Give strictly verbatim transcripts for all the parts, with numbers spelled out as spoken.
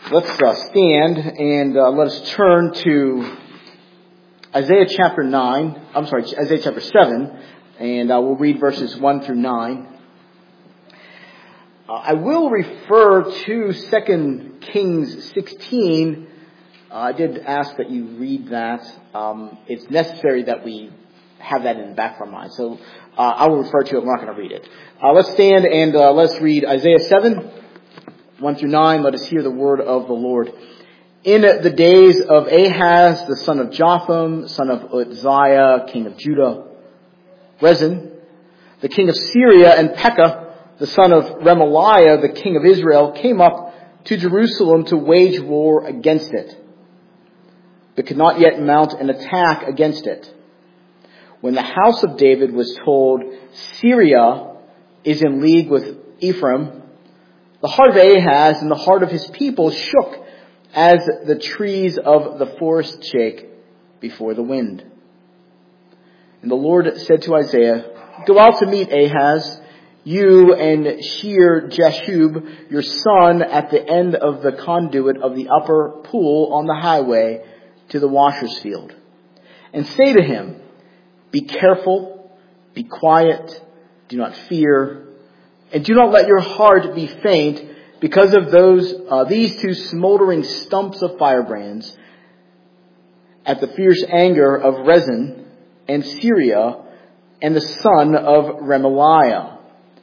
Let's uh, stand and uh, let us turn to Isaiah chapter nine. I'm sorry, Isaiah chapter seven, and uh, we'll read verses one through nine. Uh, I will refer to Second Kings sixteen. Uh, I did ask that you read that. Um, it's necessary that we have that in the back of our mind. So uh, I will refer to it. I'm not going to read it. Uh, let's stand and uh, let's read Isaiah seven. one through nine, let us hear the word of the Lord. In the days of Ahaz, the son of Jotham, son of Uzziah, king of Judah, Rezin, the king of Syria, and Pekah, the son of Remaliah, the king of Israel, came up to Jerusalem to wage war against it, but could not yet mount an attack against it. When the house of David was told, Syria is in league with Ephraim, the heart of Ahaz and the heart of his people shook as the trees of the forest shake before the wind. And the Lord said to Isaiah, go out to meet Ahaz, you and Shear Jashub, your son, at the end of the conduit of the upper pool on the highway to the washer's field. And say to him, be careful, be quiet, do not fear, and do not let your heart be faint because of those uh, these two smoldering stumps of firebrands at the fierce anger of Rezin and Syria and the son of Remaliah.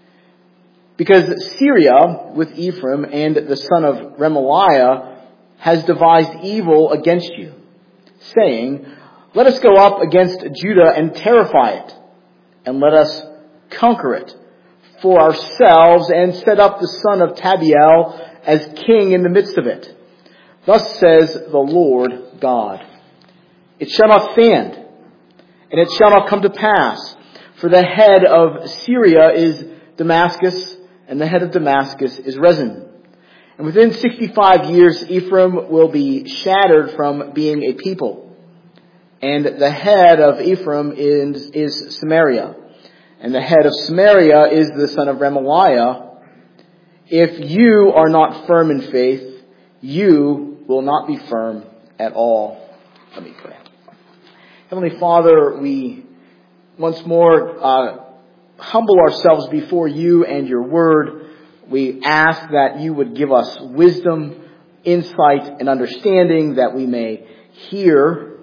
Because Syria with Ephraim and the son of Remaliah has devised evil against you, saying, let us go up against Judah and terrify it, and let us conquer it for ourselves, and set up the son of Tabiel as king in the midst of it. Thus says the Lord God, it shall not stand, and it shall not come to pass, for the head of Syria is Damascus, and the head of Damascus is Rezin. And within sixty-five years Ephraim will be shattered from being a people, and the head of Ephraim is, is Samaria. And the head of Samaria is the son of Remaliah. If you are not firm in faith, you will not be firm at all. Let me pray. Heavenly Father, we once more uh, humble ourselves before you and your word. We ask that you would give us wisdom, insight, and understanding that we may hear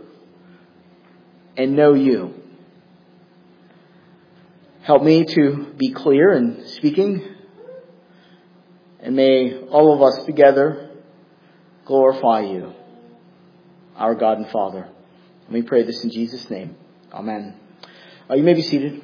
and know you. Help me to be clear in speaking, and may all of us together glorify you, our God and Father. And we pray this in Jesus' name. Amen. Uh, you may be seated.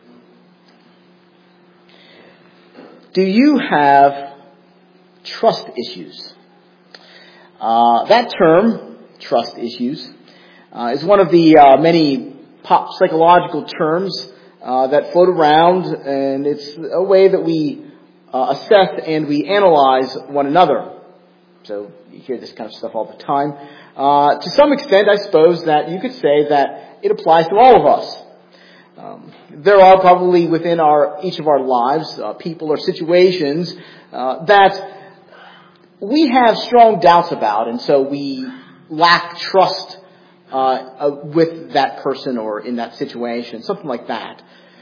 Do you have trust issues? Uh, that term, trust issues, uh, is one of the uh, many pop psychological terms Uh, that float around, and it's a way that we uh, assess and we analyze one another. So you hear this kind of stuff all the time. Uh, to some extent, I suppose that you could say that it applies to all of us. Um, there are probably within our each of our lives uh, people or situations uh, that we have strong doubts about, and so we lack trust Uh, uh, with that person or in that situation, something like that.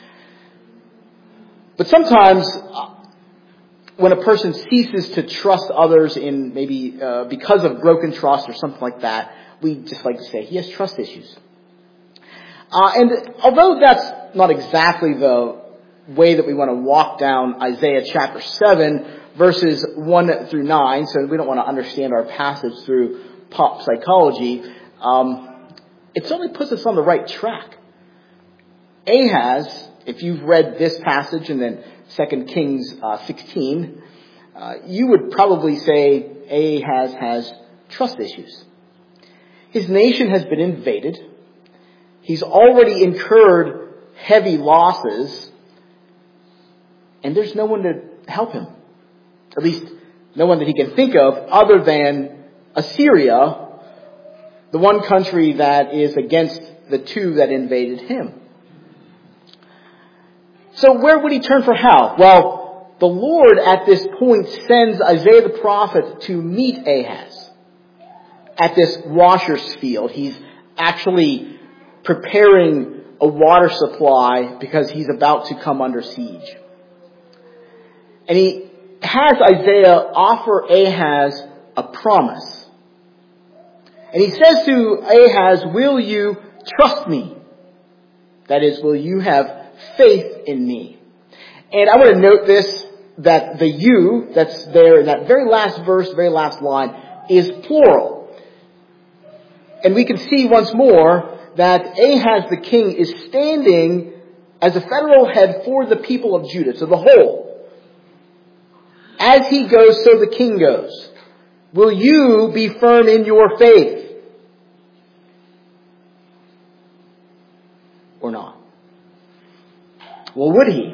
But sometimes uh, when a person ceases to trust others in maybe uh, because of broken trust or something like that, we just like to say he has trust issues. Uh, and although that's not exactly the way that we want to walk down Isaiah chapter seven, verses one through nine, so we don't want to understand our passage through pop psychology, um, it certainly puts us on the right track. Ahaz, if you've read this passage and then Second Kings uh, sixteen, uh, you would probably say Ahaz has trust issues. His nation has been invaded. He's already incurred heavy losses, and there's no one to help him. At least no one that he can think of other than Assyria, the one country that is against the two that invaded him. So where would he turn for help? Well, the Lord at this point sends Isaiah the prophet to meet Ahaz at this washer's field. He's actually preparing a water supply because he's about to come under siege. And he has Isaiah offer Ahaz a promise. And he says to Ahaz, will you trust me? That is, will you have faith in me? And I want to note this, that the you that's there in that very last verse, very last line, is plural. And we can see once more that Ahaz the king is standing as a federal head for the people of Judah, so the whole. As he goes, so the king goes. Will you be firm in your faith? Or not? Well, would he?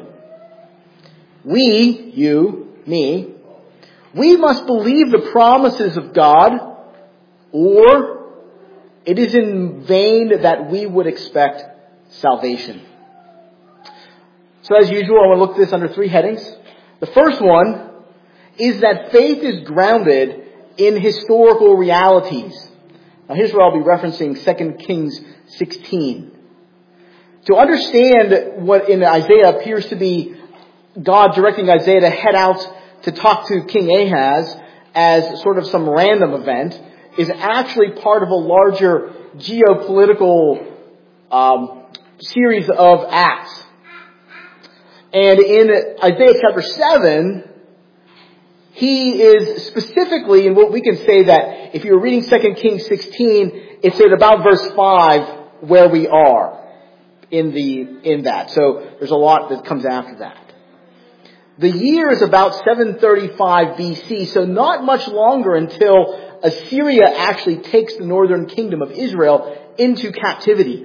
We, you, me, we must believe the promises of God, or it is in vain that we would expect salvation. So as usual, I want to look at this under three headings. The first one is that faith is grounded in historical realities. Now here's where I'll be referencing Second Kings sixteen. To understand what in Isaiah appears to be God directing Isaiah to head out to talk to King Ahaz as sort of some random event is actually part of a larger geopolitical um, series of acts. And in Isaiah chapter seven, he is specifically, and what we can say that if you're reading Second Kings sixteen, it's at about verse five where we are in the in that. So there's a lot that comes after that. The year is about seven thirty-five B C, so not much longer until Assyria actually takes the northern kingdom of Israel into captivity.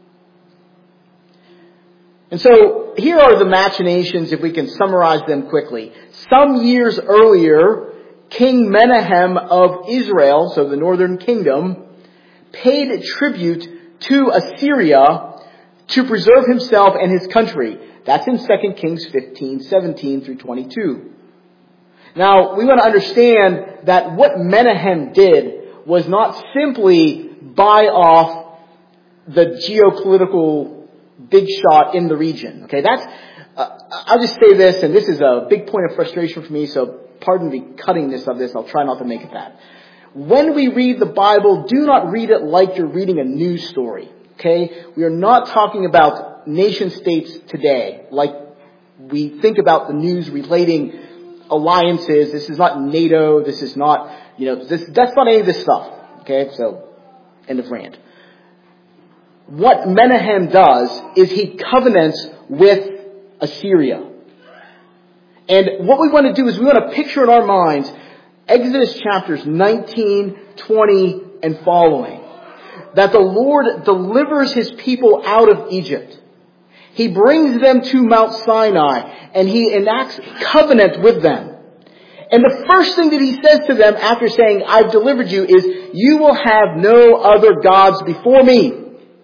And so here are the machinations, if we can summarize them quickly. Some years earlier, King Menahem of Israel, so the northern kingdom, paid tribute to Assyria to preserve himself and his country. That's in Second Kings fifteen, seventeen through twenty-two. Now, we want to understand that what Menahem did was not simply buy off the geopolitical big shot in the region. Okay, that's, uh, I'll just say this, and this is a big point of frustration for me, so pardon the cuttingness of this, I'll try not to make it that. When we read the Bible, do not read it like you're reading a news story. Okay, we are not talking about nation states today, like we think about the news relating alliances. This is not NATO. This is not, you know, this, that's not any of this stuff. Okay, so end of rant. What Menahem does is he covenants with Assyria. And what we want to do is we want to picture in our minds Exodus chapters nineteen, twenty, and following. That the Lord delivers his people out of Egypt. He brings them to Mount Sinai and he enacts covenant with them. And the first thing that he says to them after saying, I've delivered you, is, you will have no other gods before me.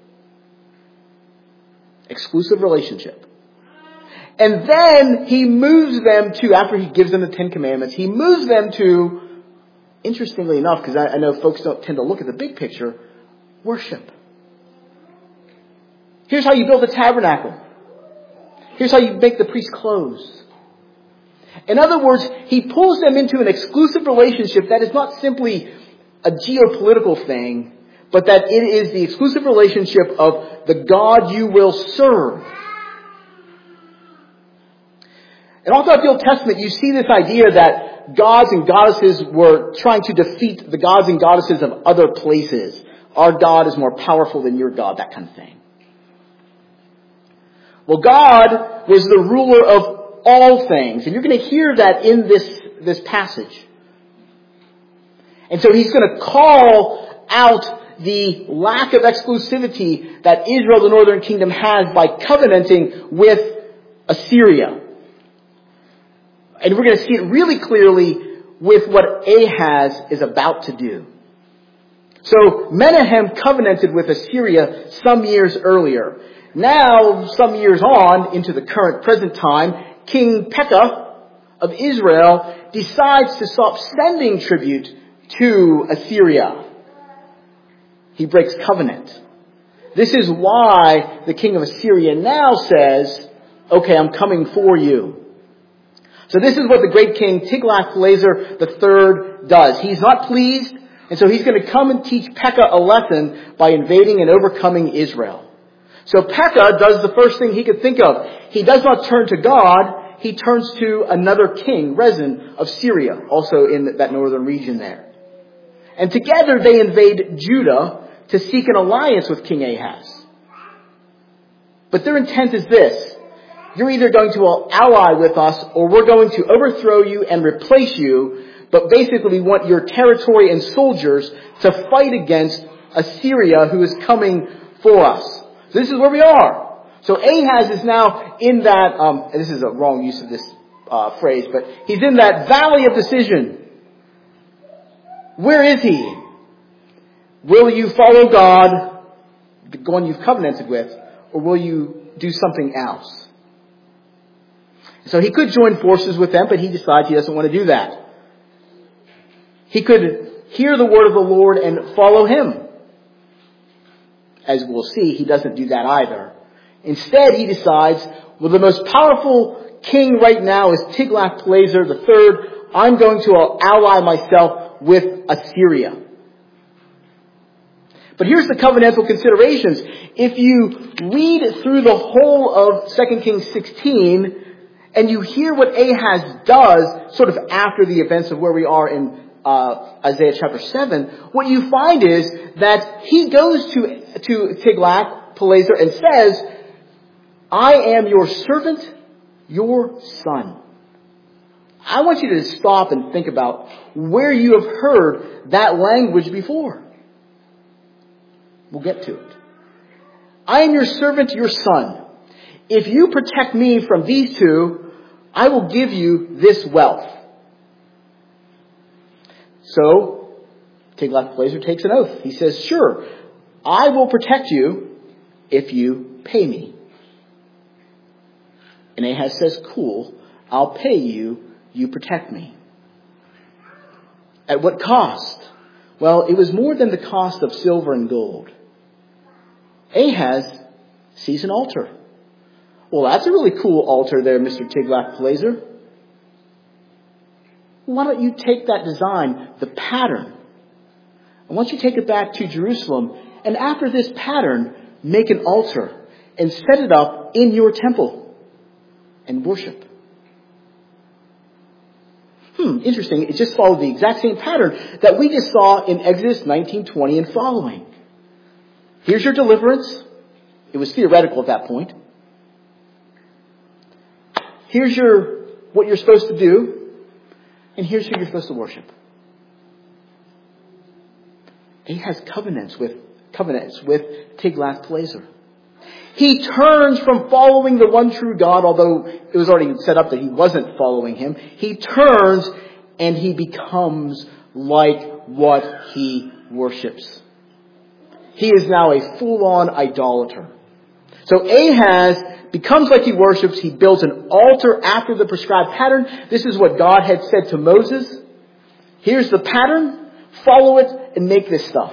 Exclusive relationship. And then he moves them to, after he gives them the Ten Commandments, he moves them to, interestingly enough, because I, I know folks don't tend to look at the big picture, worship. Here's how you build a tabernacle. Here's how you make the priest's clothes. In other words, he pulls them into an exclusive relationship that is not simply a geopolitical thing, but that it is the exclusive relationship of the God you will serve. And all throughout the Old Testament, you see this idea that gods and goddesses were trying to defeat the gods and goddesses of other places. Our God is more powerful than your God, that kind of thing. Well, God was the ruler of all things. And you're going to hear that in this, this passage. And so he's going to call out the lack of exclusivity that Israel, the northern kingdom, has by covenanting with Assyria. And we're going to see it really clearly with what Ahaz is about to do. So Menahem covenanted with Assyria some years earlier. Now, some years on, into the current present time, King Pekah of Israel decides to stop sending tribute to Assyria. He breaks covenant. This is why the king of Assyria now says, okay, I'm coming for you. So this is what the great king Tiglath-Pileser the third does. He's not pleased, and so he's going to come and teach Pekah a lesson by invading and overcoming Israel. So Pekah does the first thing he could think of. He does not turn to God, he turns to another king, Rezin of Syria, also in that northern region there. And together they invade Judah to seek an alliance with King Ahaz. But their intent is this: you're either going to ally with us, or we're going to overthrow you and replace you, but basically we want your territory and soldiers to fight against Assyria, who is coming for us. So this is where we are. So Ahaz is now in that, um, this is a wrong use of this uh, phrase, but he's in that valley of decision. Where is he? Will you follow God, the one you've covenanted with, or will you do something else? So he could join forces with them, but he decides he doesn't want to do that. He could hear the word of the Lord and follow him. As we'll see, he doesn't do that either. Instead, he decides, well, the most powerful king right now is Tiglath-Pileser the third. I'm going to ally myself with Assyria. But here's the covenantal considerations. If you read through the whole of Second Kings sixteen, and you hear what Ahaz does, sort of after the events of where we are in uh, Isaiah chapter seven, what you find is that he goes to, to Tiglath-Pileser and says, I am your servant, your son. I want you to stop and think about where you have heard that language before. We'll get to it. I am your servant, your son. If you protect me from these two, I will give you this wealth. So, Tiglath-Pileser takes an oath. He says, sure, I will protect you if you pay me. And Ahaz says, cool, I'll pay you, you protect me. At what cost? Well, it was more than the cost of silver and gold. Ahaz sees an altar. Well, that's a really cool altar there, Mister Tiglath-Pileser. Why don't you take that design, the pattern, and why don't you take it back to Jerusalem, and after this pattern, make an altar and set it up in your temple and worship. Hmm, interesting. It just followed the exact same pattern that we just saw in Exodus nineteen twenty and following. Here's your deliverance. It was theoretical at that point. Here's your what you're supposed to do. And here's who you're supposed to worship. He has covenants with covenants with Tiglath-Pileser. He turns from following the one true God, although it was already set up that he wasn't following him. He turns and he becomes like what he worships. He is now a full-on idolater. So Ahaz becomes like he worships. He builds an altar after the prescribed pattern. This is what God had said to Moses. Here's the pattern. Follow it and make this stuff.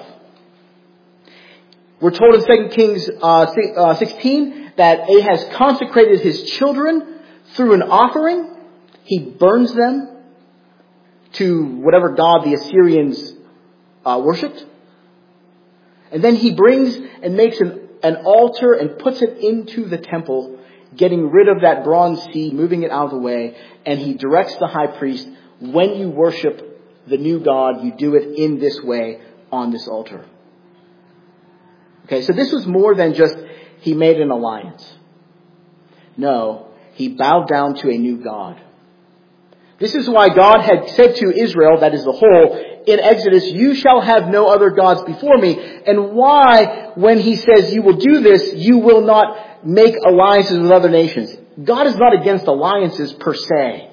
We're told in Second Kings uh, sixteen that Ahaz consecrated his children through an offering. He burns them to whatever god the Assyrians uh, worshipped. And then he brings and makes an, an altar and puts it into the temple, getting rid of that bronze seed, moving it out of the way. And he directs the high priest, when you worship the new God, you do it in this way on this altar. Okay, so this was more than just he made an alliance. No, he bowed down to a new God. This is why God had said to Israel, that is the whole, in Exodus, you shall have no other gods before me. And why, when he says you will do this, you will not make alliances with other nations. God is not against alliances per se.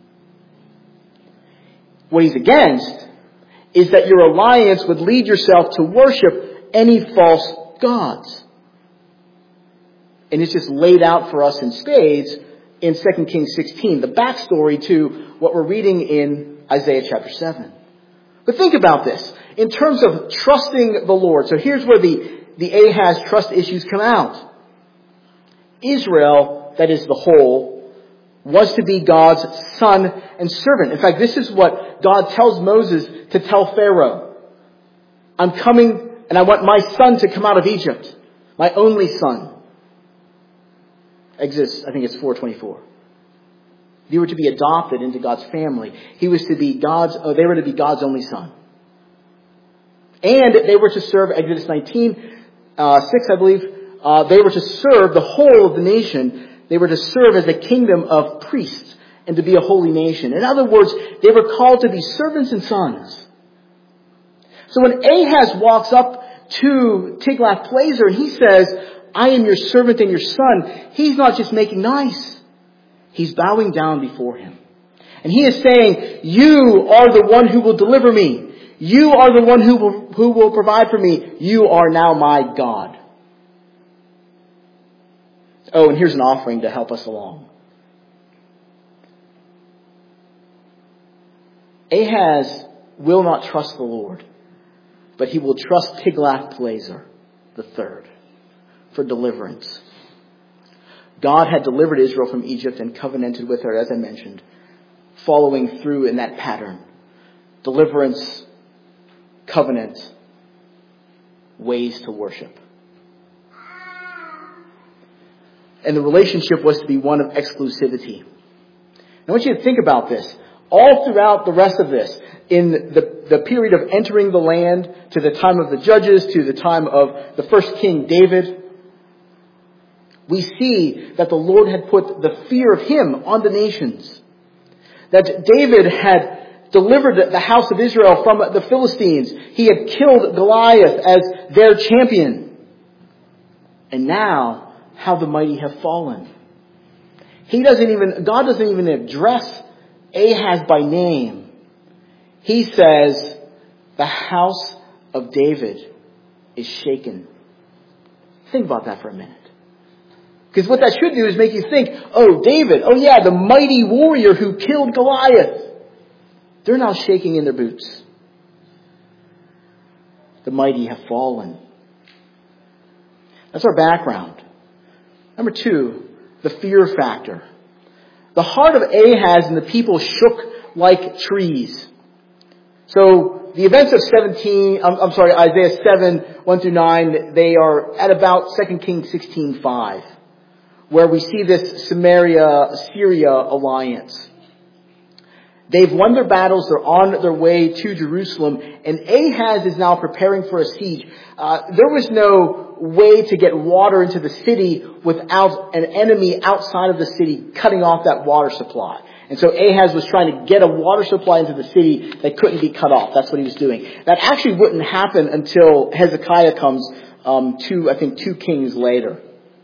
What he's against is that your alliance would lead yourself to worship any false gods. And it's just laid out for us in spades in Second Kings sixteen, the backstory to what we're reading in Isaiah chapter seven. But think about this, in terms of trusting the Lord. So here's where the, the Ahaz trust issues come out. Israel, that is the whole, was to be God's son and servant. In fact, this is what God tells Moses to tell Pharaoh. I'm coming and I want my son to come out of Egypt. My only son. Exodus, I think it's four twenty-four. They were to be adopted into God's family. He was to be God's, oh, they were to be God's only son. And they were to serve, Exodus nineteen, uh, six, I believe, uh, they were to serve the whole of the nation. They were to serve as a kingdom of priests and to be a holy nation. In other words, they were called to be servants and sons. So when Ahaz walks up to Tiglath-Pileser and he says, I am your servant and your son, he's not just making nice. He's bowing down before him. And he is saying, you are the one who will deliver me. You are the one who will, who will provide for me. You are now my God. Oh, and here's an offering to help us along. Ahaz will not trust the Lord, but he will trust Tiglath-Pileser the third for deliverance. God had delivered Israel from Egypt and covenanted with her, as I mentioned, following through in that pattern. Deliverance, covenant, ways to worship. And the relationship was to be one of exclusivity. I want you to think about this. All throughout the rest of this, in the, the period of entering the land, to the time of the judges, to the time of the first king, David, we see that the Lord had put the fear of him on the nations. That David had delivered the house of Israel from the Philistines. He had killed Goliath as their champion. And now, how the mighty have fallen. He doesn't even, God doesn't even address Ahaz by name. He says, the house of David is shaken. Think about that for a minute. Because what that should do is make you think, oh, David, oh yeah, the mighty warrior who killed Goliath. They're now shaking in their boots. The mighty have fallen. That's our background. Number two, the fear factor. The heart of Ahaz and the people shook like trees. So the events of seventeen, I'm, I'm sorry, Isaiah seven, one through nine, they are at about Second Kings sixteen, five. Where we see this Samaria-Syria alliance. They've won their battles. They're on their way to Jerusalem. And Ahaz is now preparing for a siege. Uh, there was no way to get water into the city without an enemy outside of the city cutting off that water supply. And so Ahaz was trying to get a water supply into the city that couldn't be cut off. That's what he was doing. That actually wouldn't happen until Hezekiah comes um, two, I think, two kings later.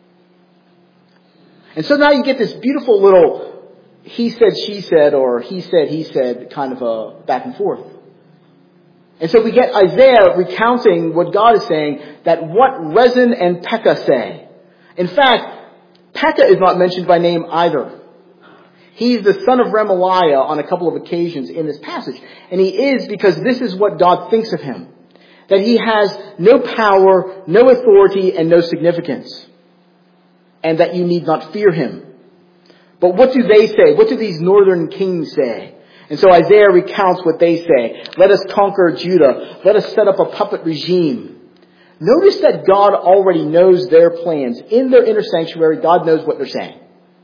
And so now you get this beautiful little he said, she said, or he said, he said kind of a back and forth. And so we get Isaiah recounting what God is saying, that what Rezin and Pekah say. In fact, Pekah is not mentioned by name either. He's the son of Remaliah on a couple of occasions in this passage. And he is because this is what God thinks of him. That he has no power, no authority, and no significance. And that you need not fear him. But what do they say? What do these northern kings say? And so Isaiah recounts what they say. Let us conquer Judah. Let us set up a puppet regime. Notice that God already knows their plans. In their inner sanctuary, God knows what they're saying.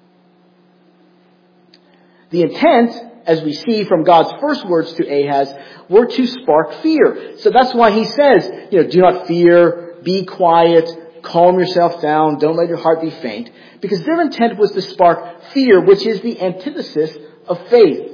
The intent, as we see from God's first words to Ahaz, were to spark fear. So that's why he says, you know, do not fear, be quiet, calm yourself down, don't let your heart be faint. Because their intent was to spark fear, which is the antithesis of faith.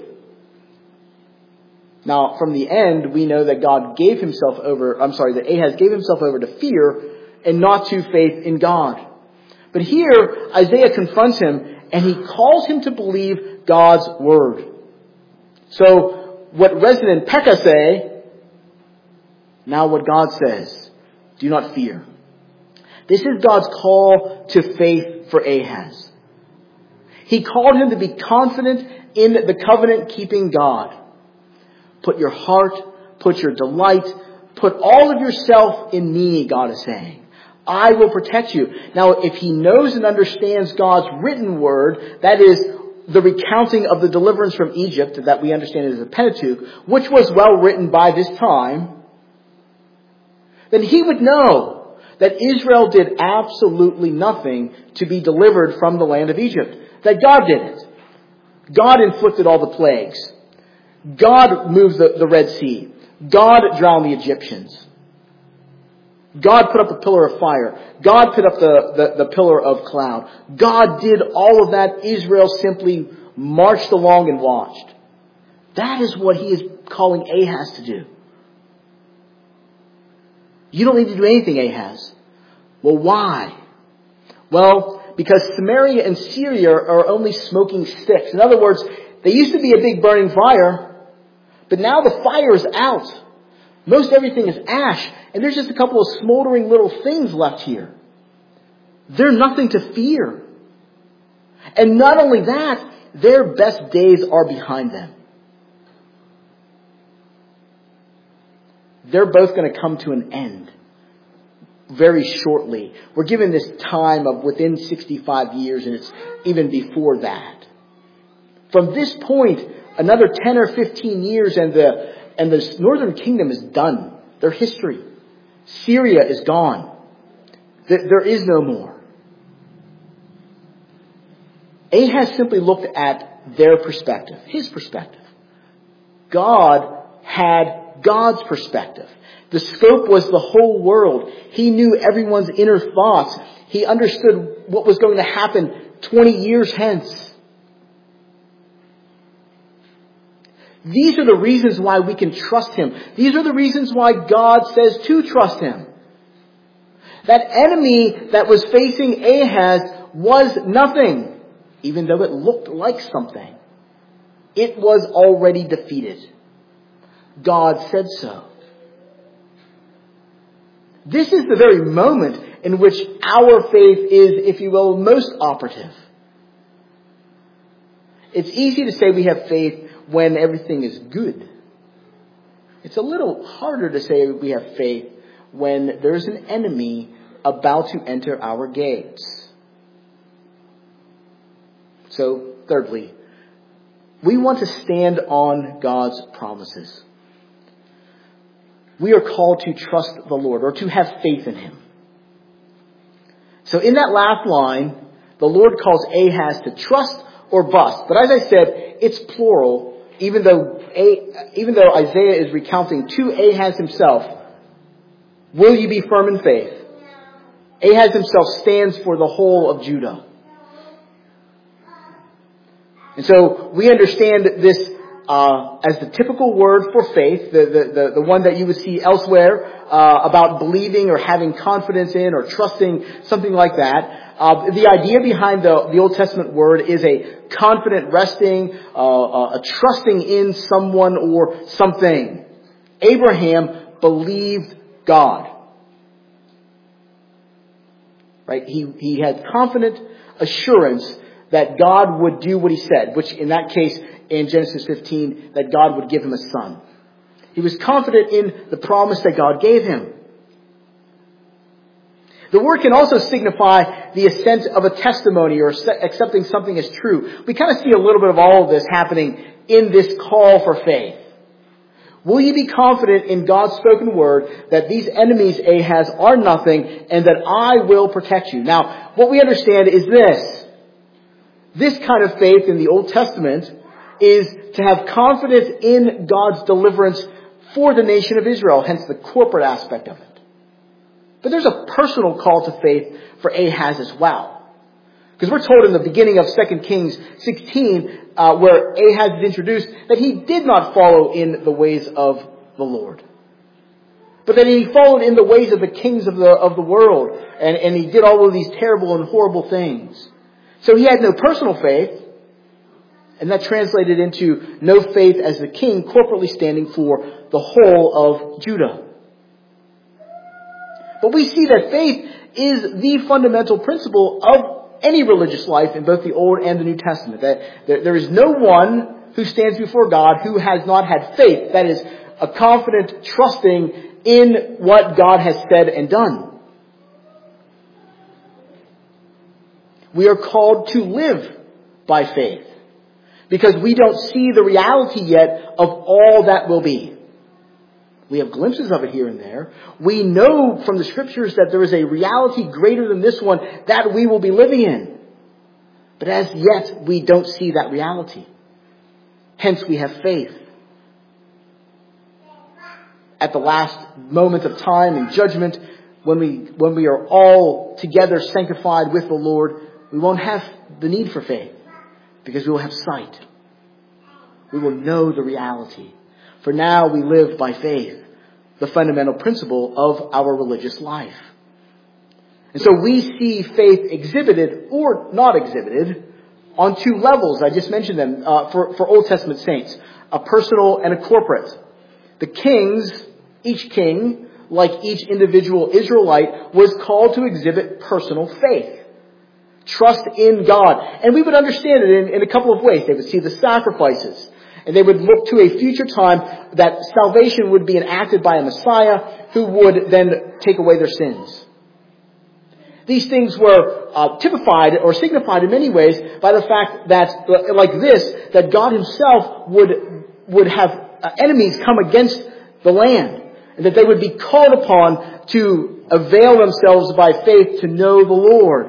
Now, from the end, we know that God gave himself over, I'm sorry, that Ahaz gave himself over to fear and not to faith in God. But here, Isaiah confronts him and he calls him to believe God's word. So, what Rezin and Pekah say, now what God says, do not fear. This is God's call to faith for Ahaz. He called him to be confident in the covenant-keeping God. Put your heart, put your delight, put all of yourself in me, God is saying. I will protect you. Now, if he knows and understands God's written word, that is the recounting of the deliverance from Egypt that we understand as the Pentateuch, which was well written by this time, then he would know that Israel did absolutely nothing to be delivered from the land of Egypt. That God did it. God inflicted all the plagues. God moved the, the Red Sea. God drowned the Egyptians. God put up a pillar of fire. God put up the, the, the pillar of cloud. God did all of that. Israel simply marched along and watched. That is what he is calling Ahaz to do. You don't need to do anything, Ahaz. Well, why? Well, because Samaria and Syria are only smoking sticks. In other words, they used to be a big burning fire, but now the fire is out. Most everything is ash, and there's just a couple of smoldering little things left here. They're nothing to fear. And not only that, their best days are behind them. They're both going to come to an end very shortly. We're given this time of within sixty-five years, and it's even before that. From this point, another ten or fifteen years, and the and the northern kingdom is done. Their history. Syria is gone. There is no more. Ahaz simply looked at their perspective, his perspective. God had God's perspective. The scope was the whole world. He knew everyone's inner thoughts. He understood what was going to happen twenty years hence. These are the reasons why we can trust him. These are the reasons why God says to trust him. That enemy that was facing Ahaz was nothing, even though it looked like something. It was already defeated. God said so. This is the very moment in which our faith is, if you will, most operative. It's easy to say we have faith when everything is good. It's a little harder to say we have faith when there's an enemy about to enter our gates. So, thirdly, we want to stand on God's promises. We are called to trust the Lord, or to have faith in him. So in that last line, the Lord calls Ahaz to trust or bust. But as I said, it's plural. Even though, even though Isaiah is recounting to Ahaz himself, will you be firm in faith? Ahaz himself stands for the whole of Judah. And so we understand this uh, as the typical word for faith, the, the, the, the one that you would see elsewhere uh, about believing or having confidence in or trusting, something like that. Uh, the idea behind the, the Old Testament word is a confident resting, uh, uh, a trusting in someone or something. Abraham believed God. Right? He, he had confident assurance that God would do what he said, which in that case, in Genesis fifteen, that God would give him a son. He was confident in the promise that God gave him. The word can also signify the assent of a testimony or accepting something as true. We kind of see a little bit of all of this happening in this call for faith. Will you be confident in God's spoken word that these enemies Ahaz are nothing and that I will protect you? Now, what we understand is this. This kind of faith in the Old Testament is to have confidence in God's deliverance for the nation of Israel, hence the corporate aspect of it. But there's a personal call to faith for Ahaz as well. Because we're told in the beginning of Second Kings sixteen, uh, where Ahaz is introduced, that he did not follow in the ways of the Lord. But that he followed in the ways of the kings of the of the world. And, and he did all of these terrible and horrible things. So he had no personal faith. And that translated into no faith as the king corporately standing for the whole of Judah. But we see that faith is the fundamental principle of any religious life in both the Old and the New Testament. That there, there is no one who stands before God who has not had faith. That is, a confident trusting in what God has said and done. We are called to live by faith because we don't see the reality yet of all that will be. We have glimpses of it here and there. We know from the Scriptures that there is a reality greater than this one that we will be living in. But as yet, we don't see that reality. Hence, we have faith. At the last moment of time and judgment, when we, when we are all together sanctified with the Lord, we won't have the need for faith because we will have sight. We will know the reality. For now we live by faith, the fundamental principle of our religious life. And so we see faith exhibited or not exhibited on two levels. I just mentioned them uh, for, for Old Testament saints, a personal and a corporate. The kings, each king, like each individual Israelite, was called to exhibit personal faith. Trust in God. And we would understand it in, in a couple of ways. They would see the sacrifices. And they would look to a future time that salvation would be enacted by a Messiah who would then take away their sins. These things were uh, typified or signified in many ways by the fact that, like this, that God himself would, would have uh, enemies come against the land. And that they would be called upon to avail themselves by faith to know the Lord.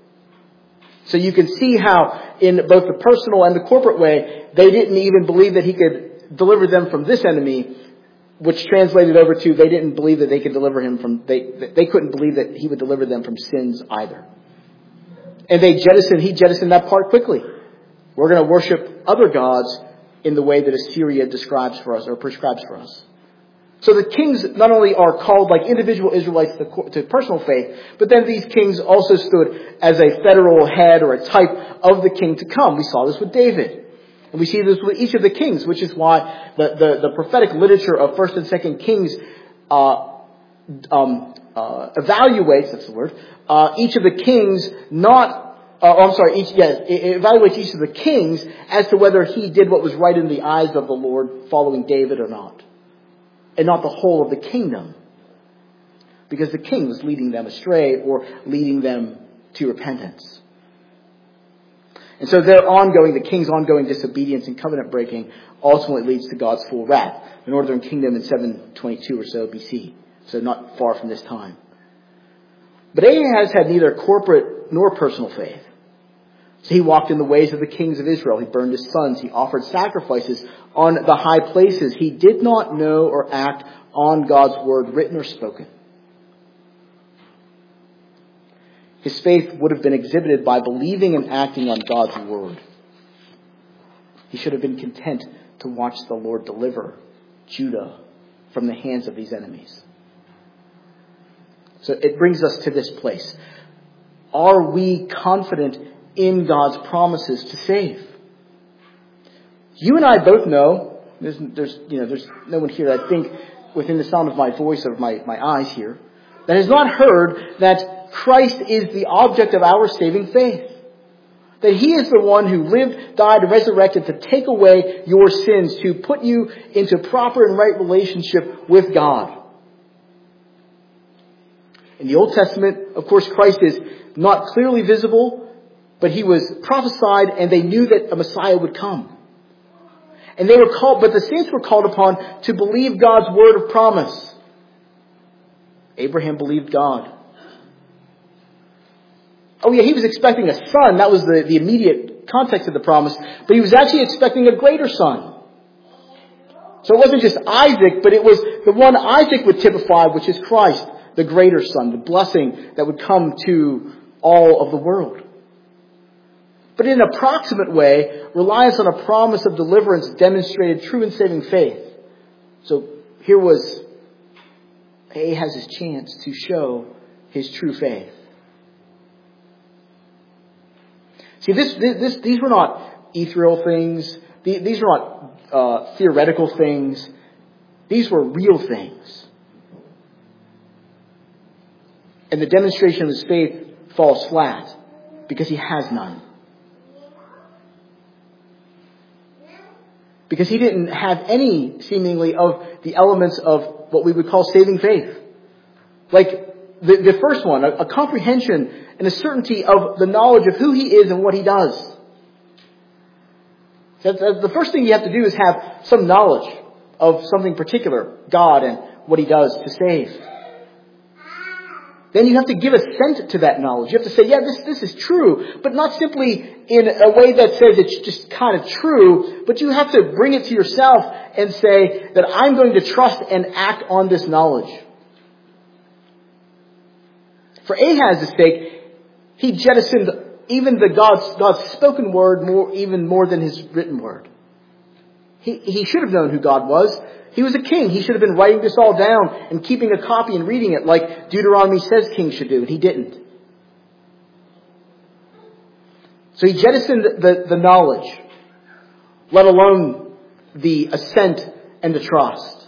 So you can see how in both the personal and the corporate way, they didn't even believe that he could deliver them from this enemy, which translated over to they didn't believe that they could deliver him from, they, they couldn't believe that he would deliver them from sins either. And they jettisoned, he jettisoned that part quickly. We're going to worship other gods in the way that Assyria describes for us or prescribes for us. So the kings not only are called like individual Israelites to, to personal faith, but then these kings also stood as a federal head or a type of the king to come. We saw this with David. And we see this with each of the kings, which is why the, the, the prophetic literature of First and Second Kings uh, um, uh, evaluates, that's the word, uh, each of the kings not, uh, oh, I'm sorry, each, yes, it evaluates each of the kings as to whether he did what was right in the eyes of the Lord following David or not. And not the whole of the kingdom. Because the king was leading them astray or leading them to repentance. And so their ongoing, the king's ongoing disobedience and covenant breaking ultimately leads to God's full wrath. The northern kingdom in seven twenty-two or so B C. So not far from this time. But Ahaz had neither corporate nor personal faith. So he walked in the ways of the kings of Israel. He burned his sons. He offered sacrifices on the high places. He did not know or act on God's word, written or spoken. His faith would have been exhibited by believing and acting on God's word. He should have been content to watch the Lord deliver Judah from the hands of these enemies. So it brings us to this place. Are we confident in God's promises to save? You and I both know, there's, there's, you know, there's no one here, I think, within the sound of my voice or my, my eyes here, that has not heard that Christ is the object of our saving faith. That he is the one who lived, died, and resurrected to take away your sins, to put you into proper and right relationship with God. In the Old Testament, of course, Christ is not clearly visible, but he was prophesied and they knew that a Messiah would come. And they were called, but the saints were called upon to believe God's word of promise. Abraham believed God. Oh yeah, he was expecting a son. That was the, the immediate context of the promise. But he was actually expecting a greater son. So it wasn't just Isaac, but it was the one Isaac would typify, which is Christ, the greater son, the blessing that would come to all of the world. But in an approximate way, reliance on a promise of deliverance demonstrated true and saving faith. So here was Ahaz's chance to show his true faith. See, this, this, these were not ethereal things. These were not uh, theoretical things. These were real things. And the demonstration of his faith falls flat Because he has none. Because he didn't have any, seemingly, of the elements of what we would call saving faith. Like the, the first one, a, a comprehension and a certainty of the knowledge of who he is and what he does. So the first thing you have to do is have some knowledge of something particular, God and what he does to save. Then you have to give assent to that knowledge. You have to say, yeah, this, this is true, but not simply in a way that says it's just kind of true, but you have to bring it to yourself and say that I'm going to trust and act on this knowledge. For Ahaz's sake, he jettisoned even the God's, God's spoken word more, even more than his written word. He, he should have known who God was. He was a king. He should have been writing this all down and keeping a copy and reading it like Deuteronomy says kings should do. And he didn't. So he jettisoned the, the knowledge, let alone the assent and the trust.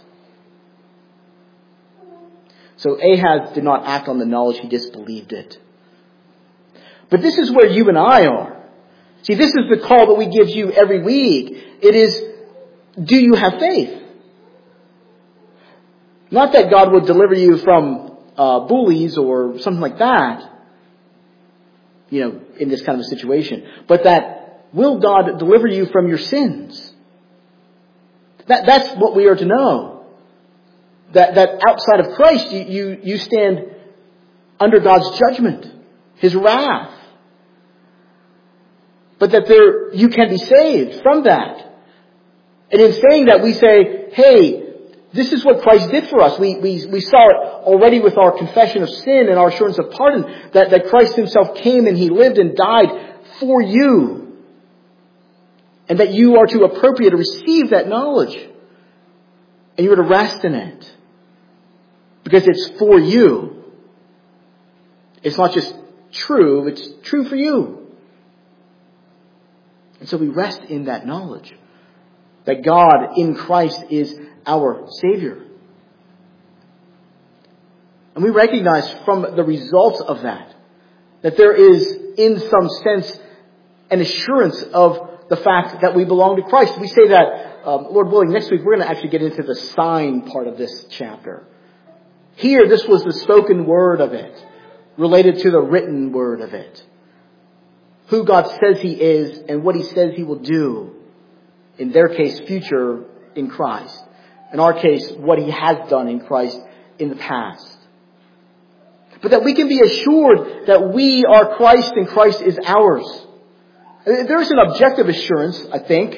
So Ahaz did not act on the knowledge. He disbelieved it. But this is where you and I are. See, this is the call that we give you every week. It is, do you have faith? Not that God would deliver you from uh, bullies or something like that, you know, in this kind of a situation. But that, will God deliver you from your sins? That, that's what we are to know. That, that outside of Christ, you, you, you stand under God's judgment, his wrath. But that there, you can be saved from that. And in saying that, we say, hey, this is what Christ did for us. We, we, we saw it already with our confession of sin and our assurance of pardon, that, that Christ himself came and he lived and died for you. And that you are to appropriate to receive that knowledge. And you are to rest in it. Because it's for you. It's not just true, it's true for you. And so we rest in that knowledge. That God in Christ is our Savior. And we recognize from the results of that, that there is, in some sense, an assurance of the fact that we belong to Christ. We say that, um, Lord willing, next week we're going to actually get into the sign part of this chapter. Here, this was the spoken word of it, related to the written word of it. Who God says he is and what he says he will do. In their case, future in Christ. In our case, what he has done in Christ in the past. But that we can be assured that we are Christ and Christ is ours. There is an objective assurance, I think.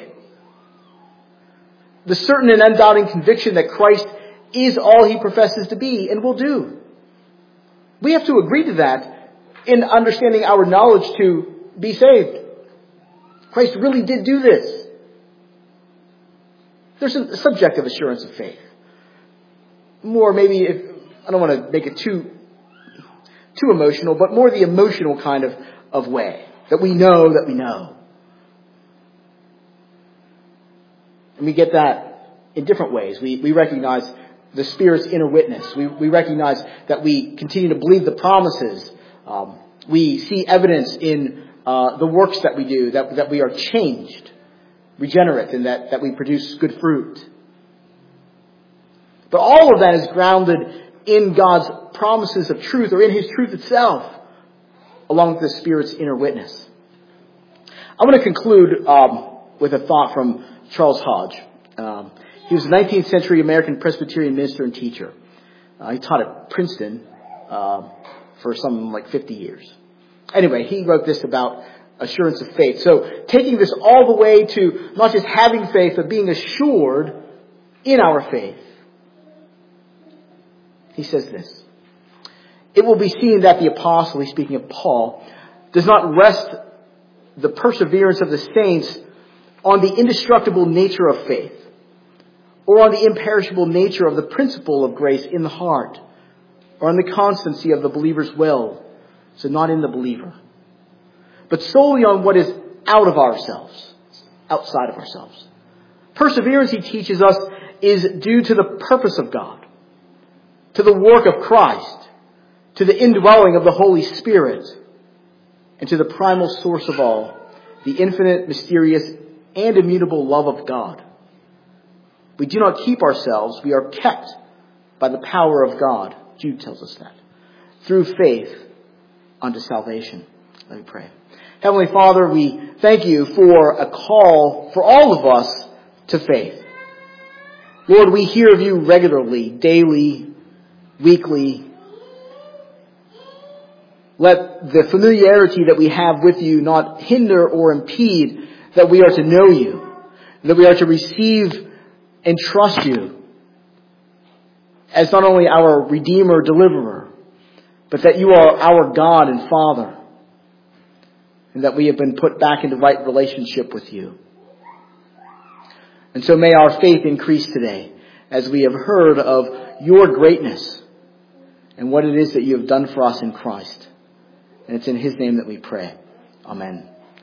The certain and undoubting conviction that Christ is all he professes to be and will do. We have to agree to that in understanding our knowledge to be saved. Christ really did do this. There's a subjective assurance of faith. More maybe, if, I don't want to make it too, too emotional, but more the emotional kind of, of way. That we know that we know. And we get that in different ways. We, we recognize the Spirit's inner witness. We, we recognize that we continue to believe the promises. Um, we see evidence in uh, the works that we do, that, that we are changed. Regenerate, and that, that we produce good fruit. But all of that is grounded in God's promises of truth, or in his truth itself, along with the Spirit's inner witness. I'm going to conclude um, with a thought from Charles Hodge. Um, he was a nineteenth century American Presbyterian minister and teacher. Uh, he taught at Princeton uh, for some like fifty years. Anyway, he wrote this about assurance of faith. So taking this all the way to not just having faith, but being assured in our faith. He says this. It will be seen that the apostle, he's speaking of Paul, does not rest the perseverance of the saints on the indestructible nature of faith, or on the imperishable nature of the principle of grace in the heart, or on the constancy of the believer's will. So not in the believer. But solely on what is out of ourselves, outside of ourselves. Perseverance, he teaches us, is due to the purpose of God, to the work of Christ, to the indwelling of the Holy Spirit. and to the primal source of all, the infinite, mysterious, and immutable love of God. We do not keep ourselves, we are kept by the power of God. Jude tells us that. Through faith unto salvation. Let me pray. Heavenly Father, we thank you for a call for all of us to faith. Lord, we hear of you regularly, daily, weekly. Let the familiarity that we have with you not hinder or impede that we are to know you, that we are to receive and trust you as not only our Redeemer, Deliverer, but that you are our God and Father, and that we have been put back into right relationship with you. And so may our faith increase today as we have heard of your greatness and what it is that you have done for us in Christ. And it's in his name that we pray. Amen.